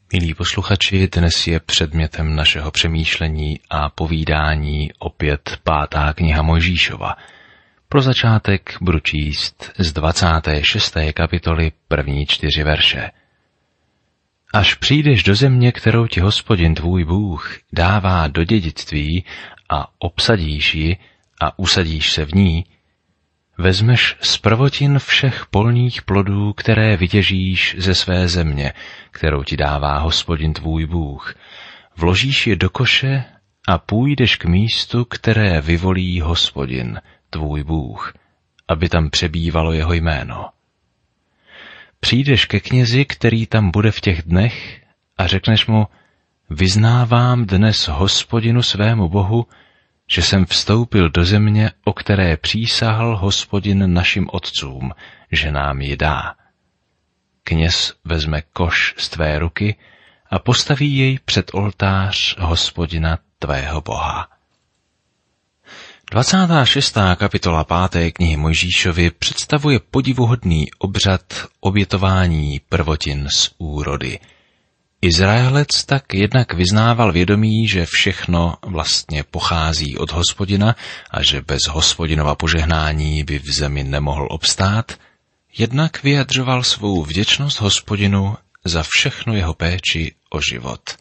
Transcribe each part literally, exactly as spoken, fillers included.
Milí posluchači, dnes je předmětem našeho přemýšlení a povídání opět pátá kniha Mojžíšova. Pro začátek budu číst z dvacáté šesté kapitoly první čtyři verše. Až přijdeš do země, kterou ti Hospodin tvůj Bůh dává do dědictví a obsadíš ji a usadíš se v ní, vezmeš z prvotin všech polních plodů, které vytěžíš ze své země, kterou ti dává Hospodin tvůj Bůh. Vložíš je do koše a půjdeš k místu, které vyvolí Hospodin tvůj Bůh, aby tam přebývalo jeho jméno. Přijdeš ke knězi, který tam bude v těch dnech, a řekneš mu, vyznávám dnes Hospodinu svému Bohu, že jsem vstoupil do země, o které přísahal Hospodin našim otcům, že nám ji dá. Kněz vezme koš z tvé ruky a postaví jej před oltář Hospodina tvého Boha. dvacátá šestá kapitola páté knihy Mojžíšovy představuje podivuhodný obřad obětování prvotin z úrody. Izraelec tak jednak vyznával vědomí, že všechno vlastně pochází od Hospodina a že bez Hospodinova požehnání by v zemi nemohl obstát, jednak vyjadřoval svou vděčnost Hospodinu za všechnu jeho péči o život.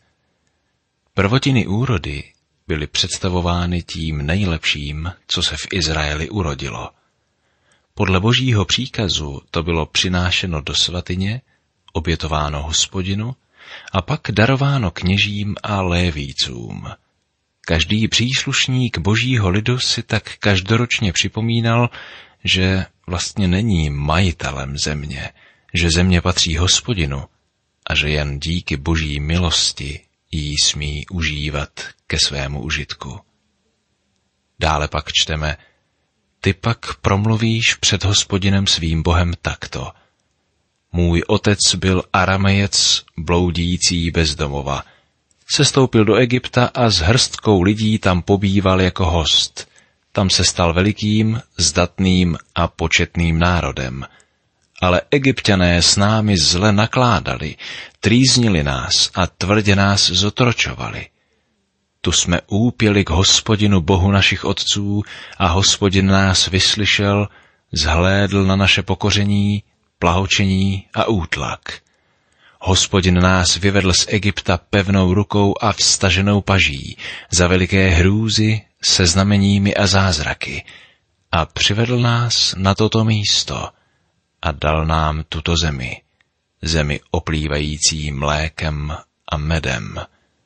Prvotiny úrody byly představovány tím nejlepším, co se v Izraeli urodilo. Podle božího příkazu to bylo přinášeno do svatyně, obětováno Hospodinu a pak darováno kněžím a lévícům. Každý příslušník božího lidu si tak každoročně připomínal, že vlastně není majitelem země, že země patří Hospodinu a že jen díky boží milosti jí smí užívat ke svému užitku. Dále pak čteme, ty pak promluvíš před Hospodinem svým Bohem takto. Můj otec byl Aramejec, bloudící bezdomova. Sestoupil do Egypta a s hrstkou lidí tam pobýval jako host. Tam se stal velikým, zdatným a početným národem. Ale Egypťané s námi zle nakládali, trýznili nás a tvrdě nás zotročovali. Tu jsme úpěli k Hospodinu Bohu našich otců a Hospodin nás vyslyšel, zhlédl na naše pokoření, plahočení a útlak. Hospodin nás vyvedl z Egypta pevnou rukou a vstaženou paží, za veliké hrůzy, se znameními a zázraky, a přivedl nás na toto místo a dal nám tuto zemi, zemi oplývající mlékem a medem.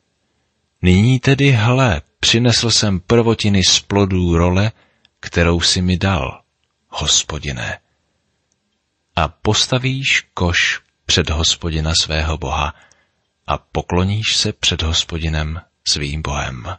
Nyní tedy, hle, přinesl jsem prvotiny z plodů role, kterou si mi dal, Hospodine. A postavíš koš před Hospodina svého Boha a pokloníš se před Hospodinem svým Bohem.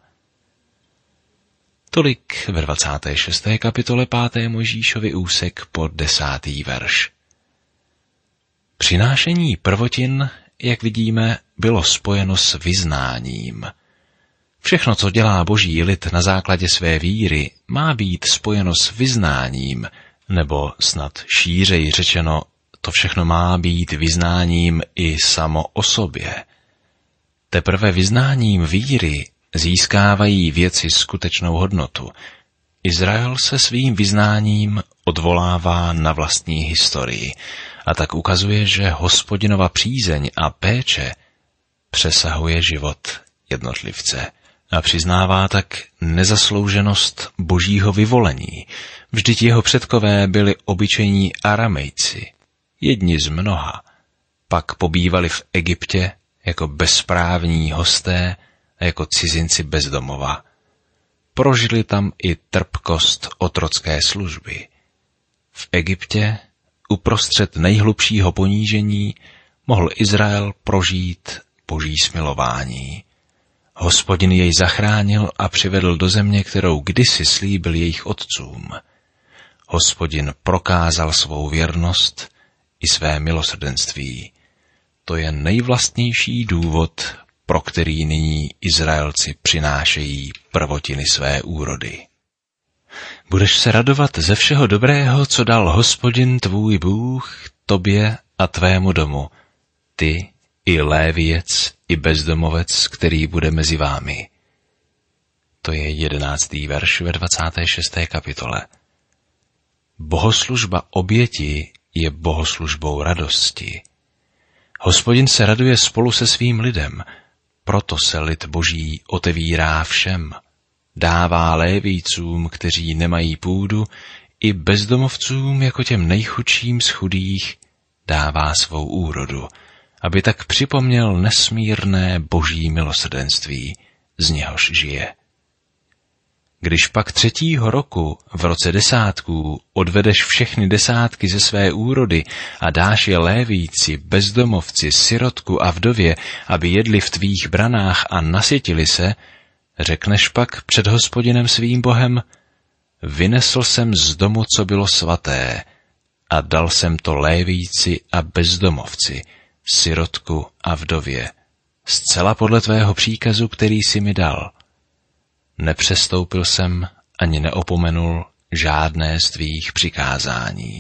Tolik ve dvacáté šesté kapitole páté Mojžíšovy úsek po desátý verš. Přinášení prvotin, jak vidíme, bylo spojeno s vyznáním. Všechno, co dělá boží lid na základě své víry, má být spojeno s vyznáním, nebo snad šířeji řečeno, to všechno má být vyznáním i samo o sobě. Teprve vyznáním víry získávají věci skutečnou hodnotu. Izrael se svým vyznáním odvolává na vlastní historii a tak ukazuje, že Hospodinova přízeň a péče přesahuje život jednotlivce a přiznává tak nezaslouženost božího vyvolení. Vždyť jeho předkové byli obyčejní Aramejci, jedni z mnoha, pak pobývali v Egyptě jako bezprávní hosté a jako cizinci bez domova. Prožili tam i trpkost otrocké služby. V Egyptě, uprostřed nejhlubšího ponížení, mohl Izrael prožít boží smilování. Hospodin jej zachránil a přivedl do země, kterou kdysi slíbil jejich otcům. Hospodin prokázal svou věrnost i své milosrdenství. To je nejvlastnější důvod, pro který nyní Izraelci přinášejí prvotiny své úrody. Budeš se radovat ze všeho dobrého, co dal Hospodin tvůj Bůh tobě a tvému domu, ty i Léviec i bezdomovec, který bude mezi vámi. To je jedenáctý verš ve dvacáté šesté kapitole. Bohoslužba oběti je bohoslužbou radosti. Hospodin se raduje spolu se svým lidem, proto se lid Boží otevírá všem. Dává lévícům, kteří nemají půdu, i bezdomovcům jako těm nejchudším z chudých dává svou úrodu, aby tak připomněl nesmírné Boží milosrdenství, z něhož žije. Když pak třetího roku v roce desátků odvedeš všechny desátky ze své úrody a dáš je lévíci, bezdomovci, sirotku a vdově, aby jedli v tvých branách a nasytili se, řekneš pak před Hospodinem svým Bohem, vynesl jsem z domu, co bylo svaté, a dal jsem to lévíci a bezdomovci, sirotku a vdově, zcela podle tvého příkazu, který jsi mi dal. Nepřestoupil jsem ani neopomenul žádné z tvých přikázání.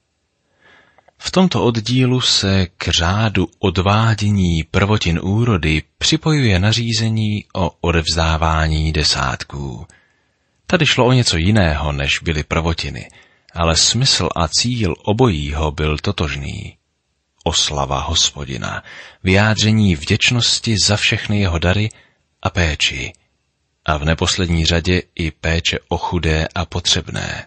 V tomto oddílu se k řádu odvádění prvotin úrody připojuje nařízení o odevzdávání desátků. Tady šlo o něco jiného, než byly prvotiny, ale smysl a cíl obojího byl totožný. Oslava Hospodina, vyjádření vděčnosti za všechny jeho dary a péči, a v neposlední řadě i péče o chudé a potřebné.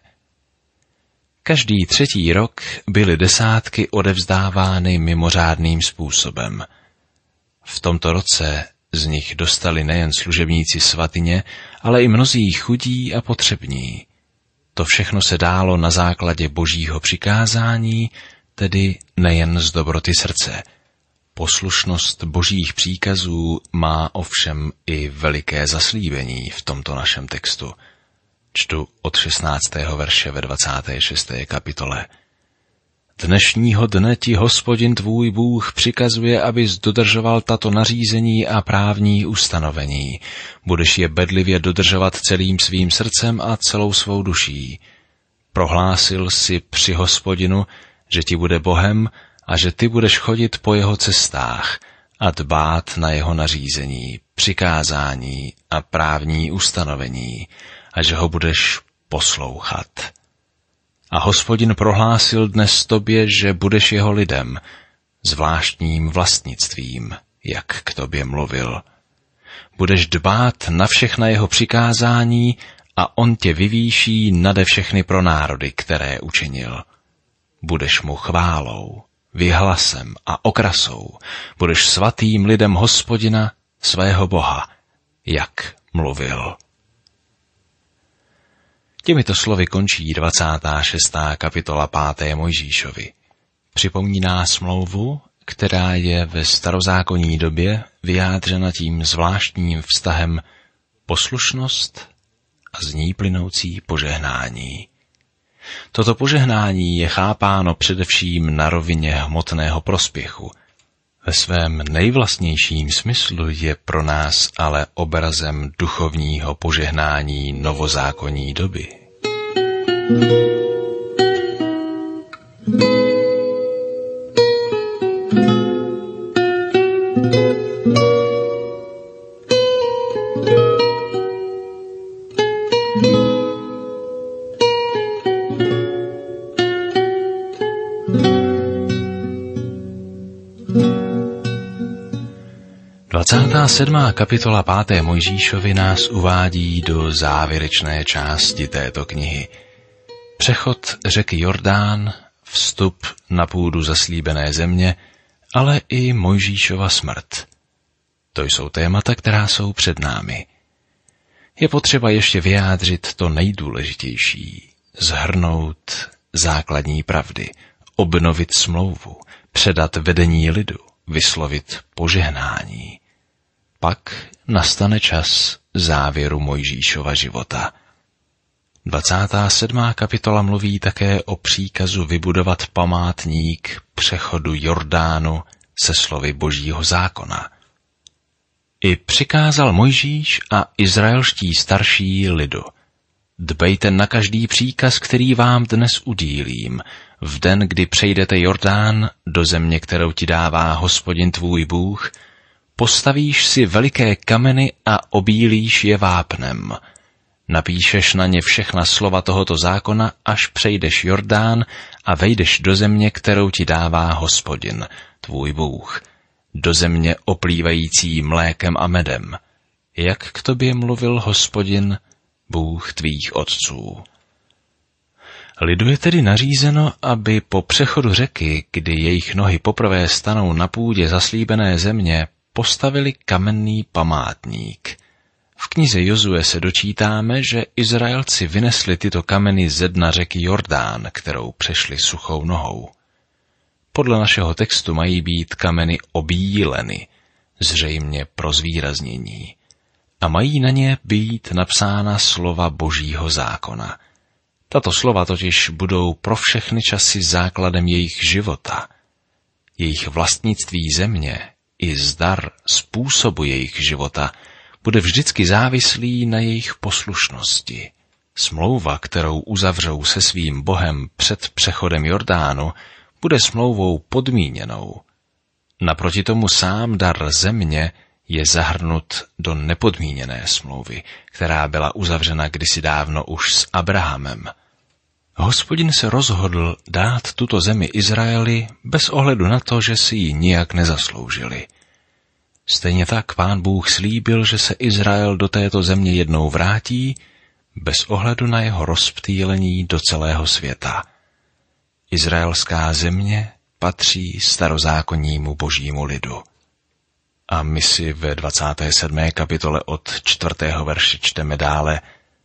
Každý třetí rok byly desátky odevzdávány mimořádným způsobem. V tomto roce z nich dostali nejen služebníci svatyně, ale i mnozí chudí a potřební. To všechno se dálo na základě Božího přikázání, tedy nejen z dobroty srdce. Poslušnost Božích příkazů má ovšem i veliké zaslíbení v tomto našem textu. Čtu od šestnáctého verše ve dvacáté šesté kapitole. Dnešního dne ti Hospodin tvůj Bůh přikazuje, abys dodržoval tato nařízení a právní ustanovení. Budeš je bedlivě dodržovat celým svým srdcem a celou svou duší. Prohlásil si při Hospodinu, že ti bude Bohem a že ty budeš chodit po jeho cestách a dbát na jeho nařízení, přikázání a právní ustanovení a že ho budeš poslouchat. A Hospodin prohlásil dnes tobě, že budeš jeho lidem, zvláštním vlastnictvím, jak k tobě mluvil. Budeš dbát na všechna jeho přikázání a on tě vyvýší nade všechny pronárody, které učinil. Budeš mu chválou, vyhlasem a okrasou, budeš svatým lidem Hospodina, svého Boha, jak mluvil. Těmito slovy končí dvacátá šestá kapitola páté Mojžíšovi. Připomíná smlouvu, která je ve starozákonní době vyjádřena tím zvláštním vztahem poslušnost a z ní plynoucí požehnání. Toto požehnání je chápáno především na rovině hmotného prospěchu. Ve svém nejvlastnějším smyslu je pro nás ale obrazem duchovního požehnání novozákonní doby. dvacátá sedmá kapitola páté Mojžíšovi nás uvádí do závěrečné části této knihy. Přechod řeky Jordán, vstup na půdu zaslíbené země, ale i Mojžíšova smrt. To jsou témata, která jsou před námi. Je potřeba ještě vyjádřit to nejdůležitější, shrnout základní pravdy, obnovit smlouvu, předat vedení lidu, vyslovit požehnání. Pak nastane čas závěru Mojžíšova života. dvacátá sedmá kapitola mluví také o příkazu vybudovat památník přechodu Jordánu se slovy Božího zákona. I přikázal Mojžíš a izraelští starší lidu. Dbejte na každý příkaz, který vám dnes udílím, v den, kdy přejdete Jordán do země, kterou ti dává Hospodin tvůj Bůh, postavíš si veliké kameny a obílíš je vápnem. Napíšeš na ně všechna slova tohoto zákona, až přejdeš Jordán a vejdeš do země, kterou ti dává Hospodin, tvůj Bůh, do země oplývající mlékem a medem, jak k tobě mluvil Hospodin, Bůh tvých otců. Lidu je tedy nařízeno, aby po přechodu řeky, kdy jejich nohy poprvé stanou na půdě zaslíbené země, postavili kamenný památník. V knize Jozue se dočítáme, že Izraelci vynesli tyto kameny ze dna řeky Jordán, kterou přešli suchou nohou. Podle našeho textu mají být kameny obíleny, zřejmě pro zvýraznění, a mají na ně být napsána slova Božího zákona. Tato slova totiž budou pro všechny časy základem jejich života. Jejich vlastnictví země i zdar způsobu jejich života bude vždycky závislý na jejich poslušnosti. Smlouva, kterou uzavřou se svým Bohem před přechodem Jordánu, bude smlouvou podmíněnou. Naproti tomu sám dar země je zahrnut do nepodmíněné smlouvy, která byla uzavřena kdysi dávno už s Abrahamem. Hospodin se rozhodl dát tuto zemi Izraeli bez ohledu na to, že si ji nijak nezasloužili. Stejně tak Pán Bůh slíbil, že se Izrael do této země jednou vrátí, bez ohledu na jeho rozptýlení do celého světa. Izraelská země patří starozákonnímu božímu lidu. A my si ve dvacáté sedmé kapitole od čtvrtého verše čteme dále: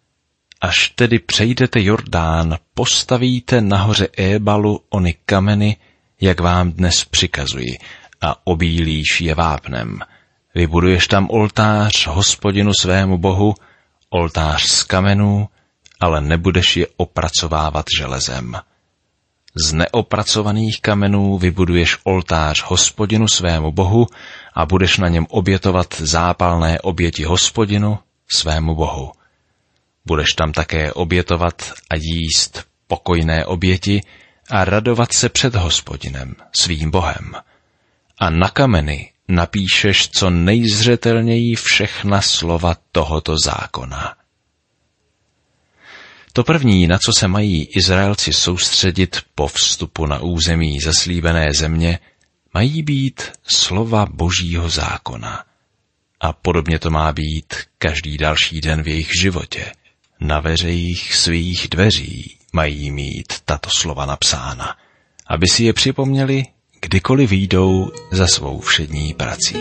Až tedy přejdete Jordán, postavíte nahoře Ébalu ony kameny, jak vám dnes přikazuji, a obílíš je vápnem. Vybuduješ tam oltář Hospodinu svému Bohu, oltář z kamenů, ale nebudeš je opracovávat železem. Z neopracovaných kamenů vybuduješ oltář Hospodinu svému Bohu a budeš na něm obětovat zápalné oběti Hospodinu svému Bohu. Budeš tam také obětovat a jíst pokojné oběti a radovat se před Hospodinem, svým Bohem. A na kameny napíšeš co nejzřetelněji všechna slova tohoto zákona. To první, na co se mají Izraelci soustředit po vstupu na území zaslíbené země, mají být slova Božího zákona. A podobně to má být každý další den v jejich životě. Na veřejích svých dveří mají mít tato slova napsána, aby si je připomněli, kdykoliv vyjdou za svou všední prací.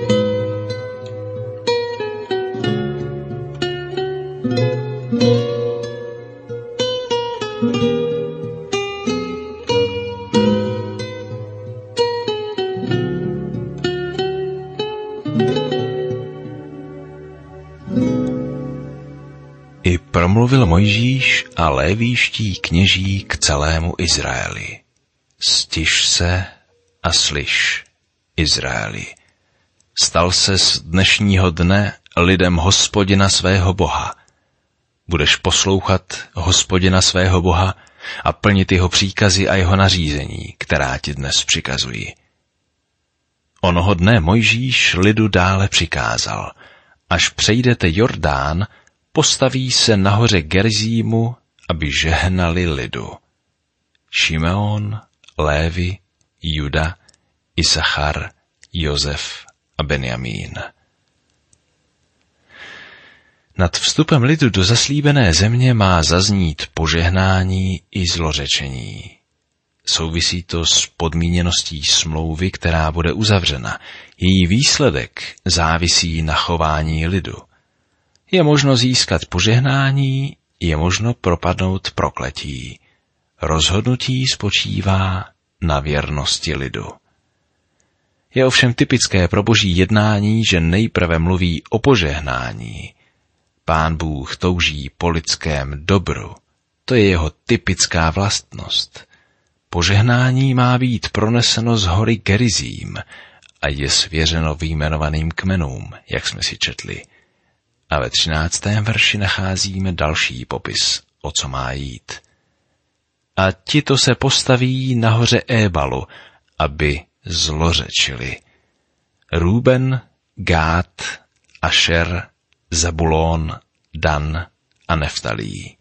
I promluvil Mojžíš a lévíští kněží k celému Izraeli. Stiš se a slyš, Izraeli. Stal se z dnešního dne lidem Hospodina svého Boha. Budeš poslouchat Hospodina svého Boha a plnit jeho příkazy a jeho nařízení, která ti dnes přikazují. Onoho dne Mojžíš lidu dále přikázal: až přejdete Jordán, postaví se nahoře Gerizímu, aby žehnali lidu. Šimeon, Lévi, Juda, Isachar, Josef a Benjamín. Nad vstupem lidu do zaslíbené země má zaznít požehnání i zlořečení. Souvisí to s podmíněností smlouvy, která bude uzavřena. Její výsledek závisí na chování lidu. Je možno získat požehnání, je možno propadnout prokletí. Rozhodnutí spočívá na věrnosti lidu. Je ovšem typické pro boží jednání, že nejprve mluví o požehnání. Pán Bůh touží po lidském dobru. To je jeho typická vlastnost. Požehnání má být proneseno z hory Gerizím a je svěřeno vyjmenovaným kmenům, jak jsme si četli. A ve třináctém verši nacházíme další popis, o co má jít. A tito se postaví nahoře Ébalu, aby zlořečili. Rúben, Gád, Ašer, Zabulón, Dan a Neftalí.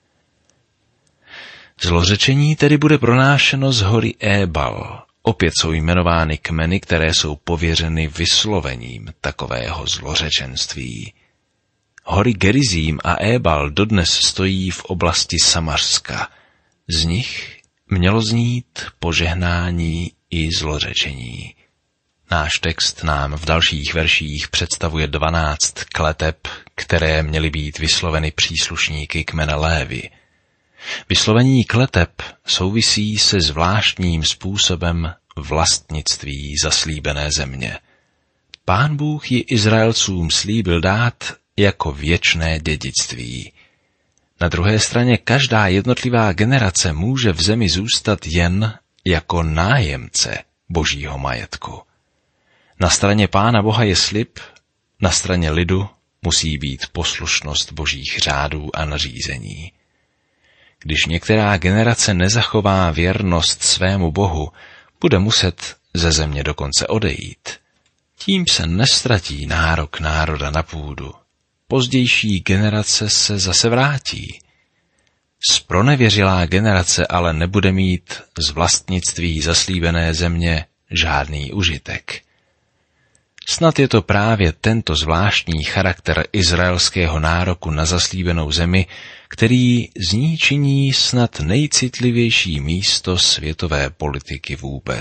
Zlořečení tedy bude pronášeno z hory Ébal. Opět jsou jmenovány kmeny, které jsou pověřeny vyslovením takového zlořečenství. Hory Gerizím a Ébal dodnes stojí v oblasti Samařska. Z nich mělo znít požehnání i zlořečení. Náš text nám v dalších verších představuje dvanáct kleteb, které měly být vysloveny příslušníky kmene Lévi. Vyslovení kleteb souvisí se zvláštním způsobem vlastnictví zaslíbené země. Pán Bůh ji Izraelcům slíbil dát jako věčné dědictví. Na druhé straně každá jednotlivá generace může v zemi zůstat jen jako nájemce božího majetku. Na straně Pána Boha je slib, na straně lidu musí být poslušnost božích řádů a nařízení. Když některá generace nezachová věrnost svému Bohu, bude muset ze země dokonce odejít. Tím se nestratí nárok národa na půdu. Pozdější generace se zase vrátí. Zpronevěřilá generace ale nebude mít z vlastnictví zaslíbené země žádný užitek. Snad je to právě tento zvláštní charakter izraelského nároku na zaslíbenou zemi, který z ní činí snad nejcitlivější místo světové politiky vůbec.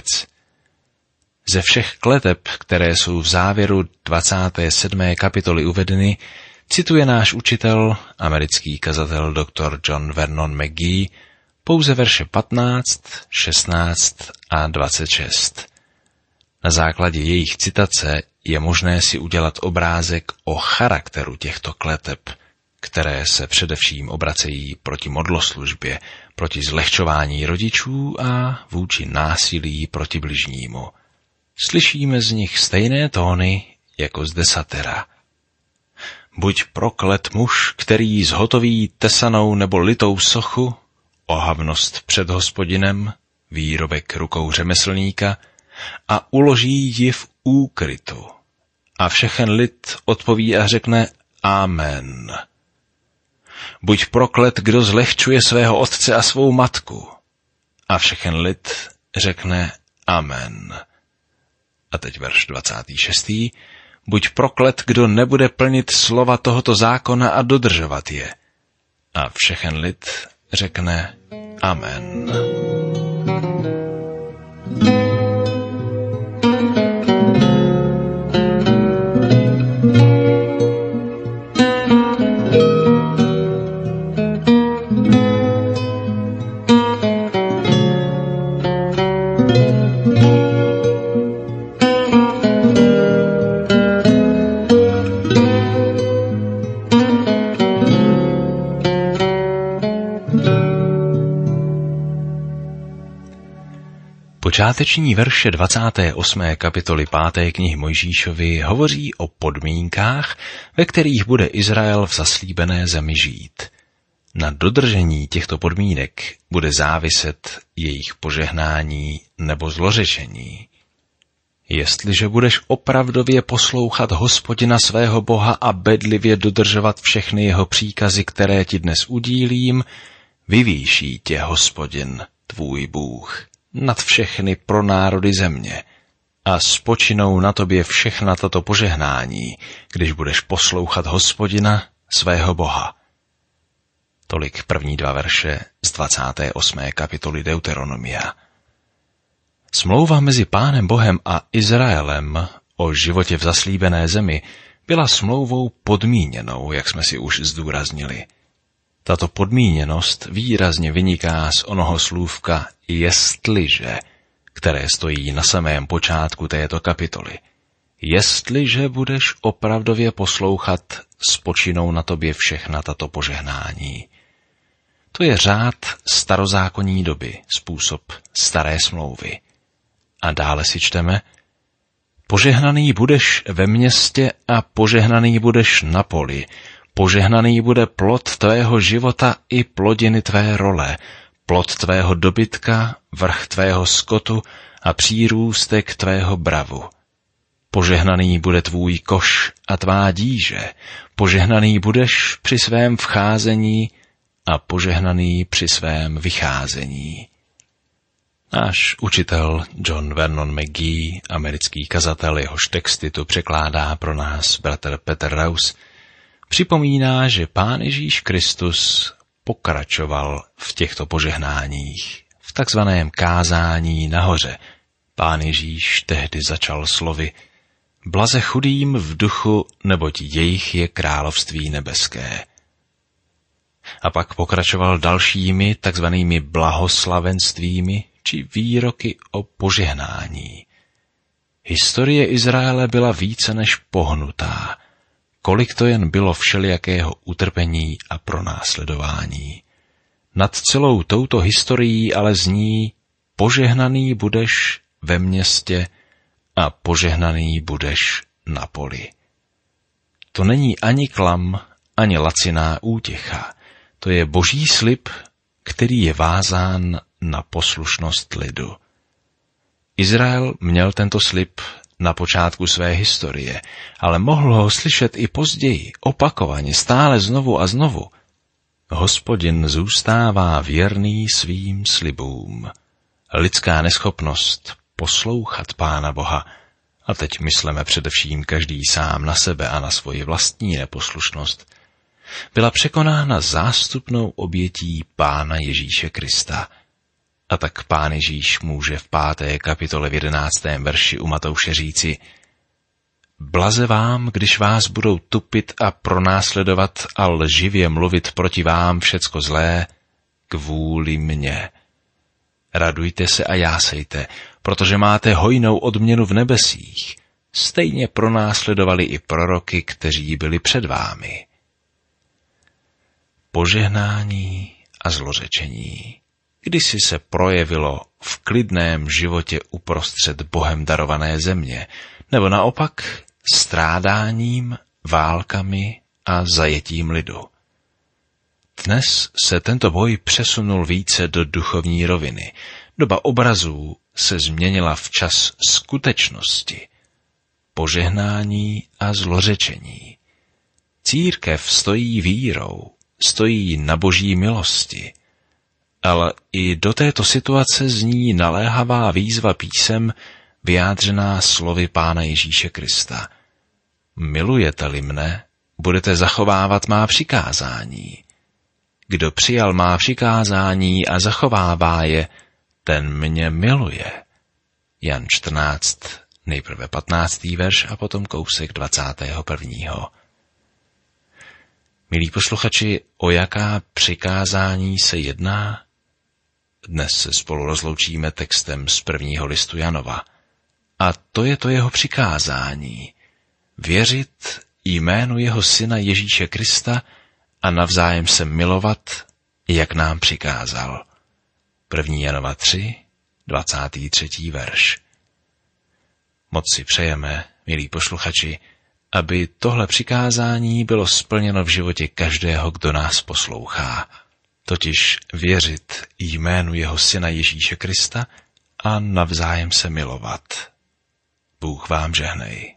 Ze všech kleteb, které jsou v závěru dvacáté sedmé kapitoly uvedeny, cituje náš učitel, americký kazatel doktor John Vernon McGee, pouze verše patnáct, šestnáct a dvacet šest. Na základě jejich citace je možné si udělat obrázek o charakteru těchto kleteb, které se především obracejí proti modloslužbě, proti zlehčování rodičů a vůči násilí proti bližnímu. Slyšíme z nich stejné tóny jako z desatera. Buď proklet muž, který zhotoví tesanou nebo litou sochu, ohavnost před Hospodinem, výrobek rukou řemeslníka, a uloží ji v úkrytu. A všechen lid odpoví a řekne Amen. Buď proklet, kdo zlehčuje svého otce a svou matku. A všechen lid řekne Amen. A teď verš dvacátý šestý. Buď proklet, kdo nebude plnit slova tohoto zákona a dodržovat je. A všechen lid řekne Amen. Počáteční verše dvacáté osmé kapitoly páté knihy Mojžíšovy hovoří o podmínkách, ve kterých bude Izrael v zaslíbené zemi žít. Na dodržení těchto podmínek bude záviset jejich požehnání nebo zlořečení. Jestliže budeš opravdově poslouchat Hospodina svého Boha a bedlivě dodržovat všechny jeho příkazy, které ti dnes udílím, vyvýší tě Hospodin, tvůj Bůh, nad všechny pronárody země a spočinou na tobě všechna tato požehnání, když budeš poslouchat Hospodina, svého Boha. Tolik první dva verše z dvacáté osmé kapitoly Deuteronomia. Smlouva mezi Pánem Bohem a Izraelem o životě v zaslíbené zemi byla smlouvou podmíněnou, jak jsme si už zdůraznili. Tato podmíněnost výrazně vyniká z onoho slůvka jestliže, které stojí na samém počátku této kapitoly. Jestliže budeš opravdově poslouchat, spočinou na tobě všechna tato požehnání. To je řád starozákonní doby, způsob staré smlouvy. A dále si čteme, požehnaný budeš ve městě a požehnaný budeš na poli, požehnaný bude plod tvého života i plodiny tvé role, plod tvého dobytka, vrch tvého skotu a přírůstek tvého bravu. Požehnaný bude tvůj koš a tvá díže, požehnaný budeš při svém vcházení a požehnaný při svém vycházení. Náš učitel John Vernon McGee, americký kazatel, jehož texty tu překládá pro nás bratr Peter Raus, připomíná, že Pán Ježíš Kristus pokračoval v těchto požehnáních, v takzvaném kázání nahoře. Pán Ježíš tehdy začal slovy: Blaze chudým v duchu, neboť jejich je království nebeské. A pak pokračoval dalšími takzvanými blahoslavenstvími či výroky o požehnání. Historie Izraele byla více než pohnutá, kolik to jen bylo všelijakého utrpení a pronásledování. Nad celou touto historií ale zní: požehnaný budeš ve městě a požehnaný budeš na poli. To není ani klam, ani laciná útěcha. To je boží slib, který je vázán na poslušnost lidu. Izrael měl tento slib na počátku své historie, ale mohl ho slyšet i později, opakovaně, stále znovu a znovu. Hospodin zůstává věrný svým slibům. Lidská neschopnost poslouchat Pána Boha, a teď myslíme především každý sám na sebe a na svoji vlastní neposlušnost, byla překonána zástupnou obětí Pána Ježíše Krista. A tak Pán Ježíš může v páté kapitole v jedenáctém verši u Matouše říci: Blaze vám, když vás budou tupit a pronásledovat a lživě mluvit proti vám všecko zlé, kvůli mně. Radujte se a jásejte, protože máte hojnou odměnu v nebesích. Stejně pronásledovali i proroky, kteří byli před vámi. Požehnání a zlořečení kdysi se projevilo v klidném životě uprostřed Bohem darované země, nebo naopak strádáním, válkami a zajetím lidu. Dnes se tento boj přesunul více do duchovní roviny. Doba obrazů se změnila v čas skutečnosti, požehnání a zlořečení. Církev stojí vírou, stojí na boží milosti, ale i do této situace zní naléhavá výzva písem vyjádřená slovy Pána Ježíše Krista. Milujete-li mne, budete zachovávat má přikázání. Kdo přijal má přikázání a zachovává je, ten mě miluje. Jan čtrnáct, nejprve patnáctý verš a potom kousek dvacátého prvního. Milí posluchači, o jaká přikázání se jedná? Dnes se spolu rozloučíme textem z prvního listu Janova. A to je to jeho přikázání. Věřit jménu jeho syna Ježíše Krista a navzájem se milovat, jak nám přikázal. první Janova tři, dvacátý třetí verš. Moc si přejeme, milí posluchači, aby tohle přikázání bylo splněno v životě každého, kdo nás poslouchá. Totiž věřit jménu jeho syna Ježíše Krista a navzájem se milovat. Bůh vám žehnej.